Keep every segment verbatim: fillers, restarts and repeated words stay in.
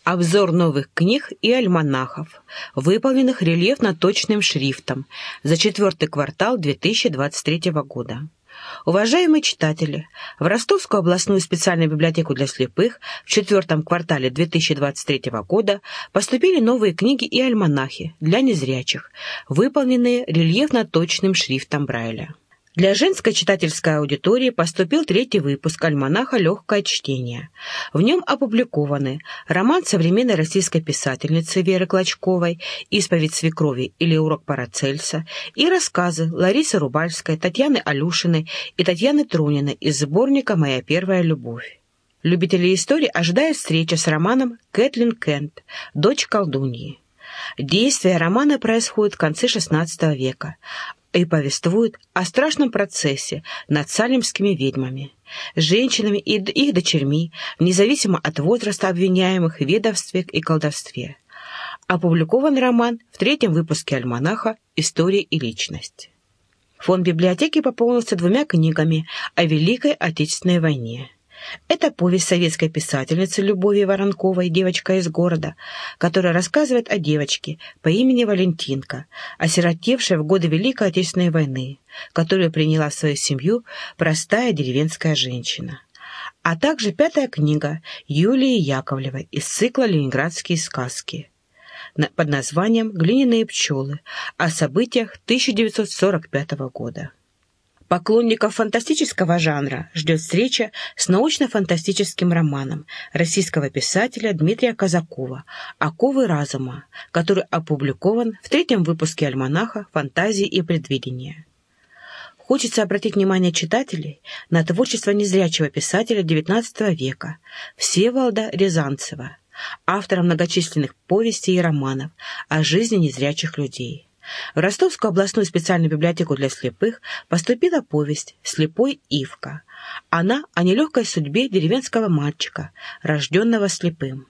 Обзор новых книг и альманахов, выполненных рельефно-точным шрифтом за четвертый квартал две тысячи двадцать третьего года. Уважаемые читатели, в Ростовскую областную специальную библиотеку для слепых в четвертом квартале две тысячи двадцать третьего года поступили новые книги и альманахи для незрячих, выполненные рельефно-точным шрифтом Брайля. Для женской читательской аудитории поступил третий выпуск альманаха «Легкое чтение». В нем опубликованы роман современной российской писательницы Веры Клочковой «Исповедь свекрови» или «Урок Парацельса» и рассказы Ларисы Рубальской, Татьяны Алюшиной и Татьяны Трониной из сборника «Моя первая любовь». Любители истории ожидают встречи с романом Кэтлин Кент «Дочь колдуньи». Действие романа происходит в конце шестнадцатого века и повествует о страшном процессе над салемскими ведьмами, женщинами и их дочерьми, независимо от возраста обвиняемых в ведовстве и колдовстве. Опубликован роман в третьем выпуске альманаха «История и личность». Фонд библиотеки пополнился двумя книгами о Великой Отечественной войне. Это повесть советской писательницы Любови Воронковой «Девочка из города», которая рассказывает о девочке по имени Валентинка, осиротевшей в годы Великой Отечественной войны, которую приняла в свою семью простая деревенская женщина. А также пятая книга Юлии Яковлевой из цикла «Ленинградские сказки» под названием «Глиняные пчелы» о событиях тысяча девятьсот сорок пятого года. Поклонников фантастического жанра ждет встреча с научно-фантастическим романом российского писателя Дмитрия Казакова «Оковы разума», который опубликован в третьем выпуске альманаха «Фантазии и предвидения». Хочется обратить внимание читателей на творчество незрячего писателя девятнадцатого века Всеволода Рязанцева, автора многочисленных повестей и романов о жизни незрячих людей. В Ростовскую областную специальную библиотеку для слепых поступила повесть «Слепой Ивка». Она о нелегкой судьбе деревенского мальчика, рожденного слепым.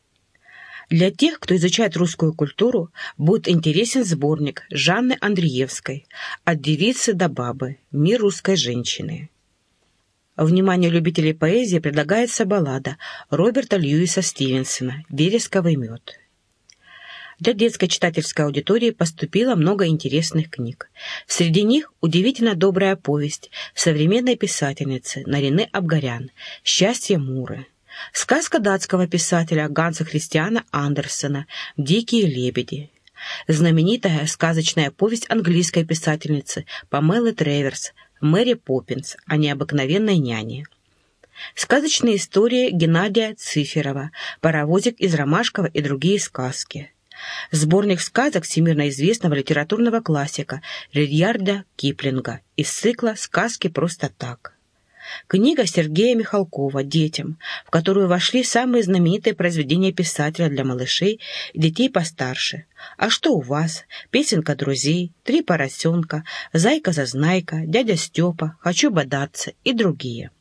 Для тех, кто изучает русскую культуру, будет интересен сборник Жанны Андреевской «От девицы до бабы. Мир русской женщины». Вниманию любителей поэзии предлагается баллада Роберта Льюиса Стивенсона «Вересковый мед». Для детской читательской аудитории поступило много интересных книг. Среди них удивительно добрая повесть современной писательницы Нарины Абгарян «Счастье Муры», сказка датского писателя Ганса Христиана Андерсена «Дикие лебеди», знаменитая сказочная повесть английской писательницы Памелы Треверс «Мэри Поппинс» о необыкновенной няне, сказочные истории Геннадия Циферова «Паровозик из Ромашкова» и другие сказки, сборник сказок всемирно известного литературного классика Ридьярда Киплинга из цикла «Сказки просто так». Книга Сергея Михалкова «Детям», в которую вошли самые знаменитые произведения писателя для малышей и детей постарше. «А что у вас?», «Песенка друзей», «Три поросенка», «Зайка-зазнайка», «Дядя Степа», «Хочу бодаться» и другие.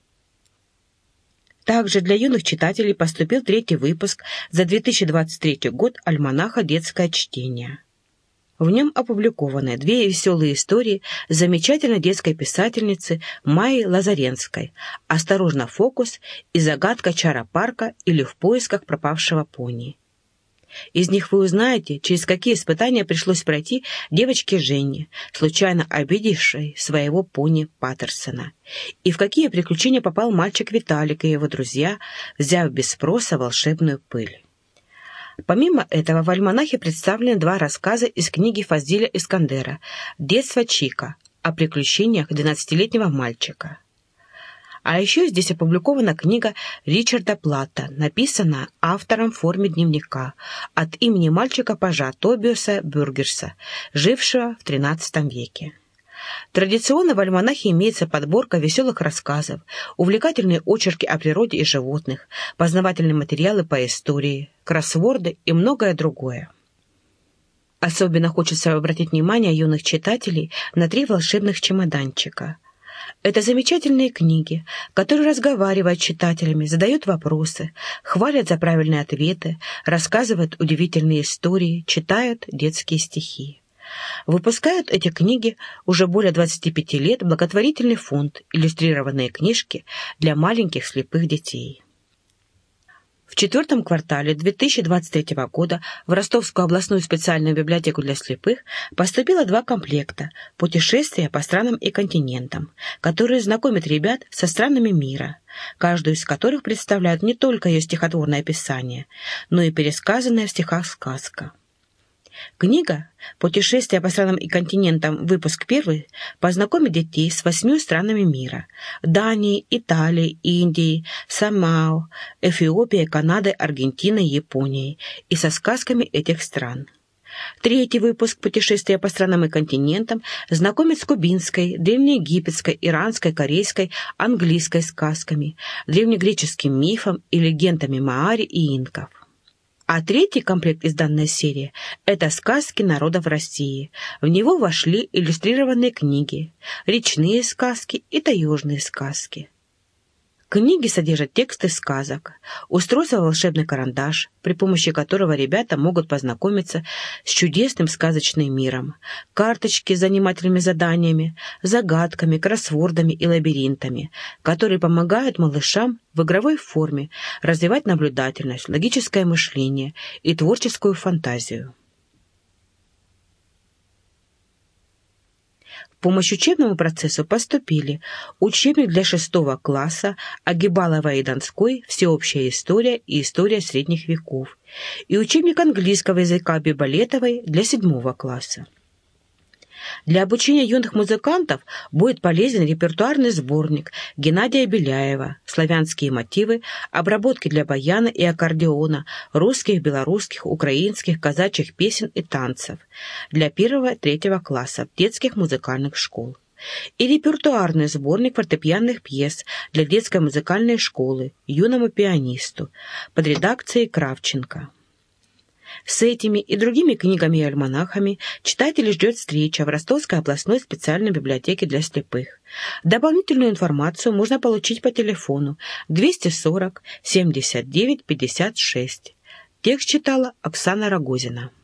Также для юных читателей поступил третий выпуск за две тысячи двадцать третий год альманаха «Детское чтение». В нем опубликованы две веселые истории замечательной детской писательницы Майи Лазаренской «Осторожно, фокус» и «Загадка Чара-парка» или «В поисках пропавшего пони». Из них вы узнаете, через какие испытания пришлось пройти девочке Жене, случайно обидевшей своего пони Паттерсона, и в какие приключения попал мальчик Виталик и его друзья, взяв без спроса волшебную пыль. Помимо этого в альманахе представлены два рассказа из книги Фазиля Искандера «Детство Чика» о приключениях двенадцатилетнего мальчика. А еще здесь опубликована книга Ричарда Платта, написанная автором в форме дневника от имени мальчика-пажа Тобиаса Бюргерса, жившего в тринадцатом веке. Традиционно в альманахе имеется подборка веселых рассказов, увлекательные очерки о природе и животных, познавательные материалы по истории, кроссворды и многое другое. Особенно хочется обратить внимание юных читателей на три волшебных чемоданчика. Это замечательные книги, которые разговаривают с читателями, задают вопросы, хвалят за правильные ответы, рассказывают удивительные истории, читают детские стихи. Выпускают эти книги уже более двадцати пяти лет благотворительный фонд «Иллюстрированные книжки для маленьких слепых детей». В четвертом квартале две тысячи двадцать третьего года в Ростовскую областную специальную библиотеку для слепых поступило два комплекта «Путешествия по странам и континентам», которые знакомят ребят со странами мира, каждую из которых представляют не только ее стихотворное описание, но и пересказанная в стихах сказка. Книга «Путешествия по странам и континентам. Выпуск первый» познакомит детей с восьмью странами мира – Данией, Италией, Индией, Самоа, Эфиопией, Канадой, Аргентиной, Японией и со сказками этих стран. Третий выпуск «Путешествия по странам и континентам» знакомит с кубинской, древнеегипетской, иранской, корейской, английской сказками, древнегреческим мифом и легендами маори и инков. А третий комплект из данной серии – это сказки народов России. В него вошли иллюстрированные книги, речные сказки и таежные сказки. Книги содержат тексты сказок, устройство «Волшебный карандаш», при помощи которого ребята могут познакомиться с чудесным сказочным миром, карточки с занимательными заданиями, загадками, кроссвордами и лабиринтами, которые помогают малышам в игровой форме развивать наблюдательность, логическое мышление и творческую фантазию. В помощь учебному процессу поступили учебник для шестого класса Агибалова и Донской «Всеобщая история и история средних веков» и учебник английского языка Биболетовой для седьмого класса. Для обучения юных музыкантов будет полезен репертуарный сборник Геннадия Беляева «Славянские мотивы. Обработки для баяна и аккордеона русских, белорусских, украинских, казачьих песен и танцев» для первого-третьего классов детских музыкальных школ и репертуарный сборник фортепианных пьес для детской музыкальной школы юному пианисту под редакцией Кравченко. С этими и другими книгами и альманахами читателей ждет встреча в Ростовской областной специальной библиотеке для слепых. Дополнительную информацию можно получить по телефону двести сорок семьдесят девять пятьдесят шесть. Текст читала Оксана Рогозина.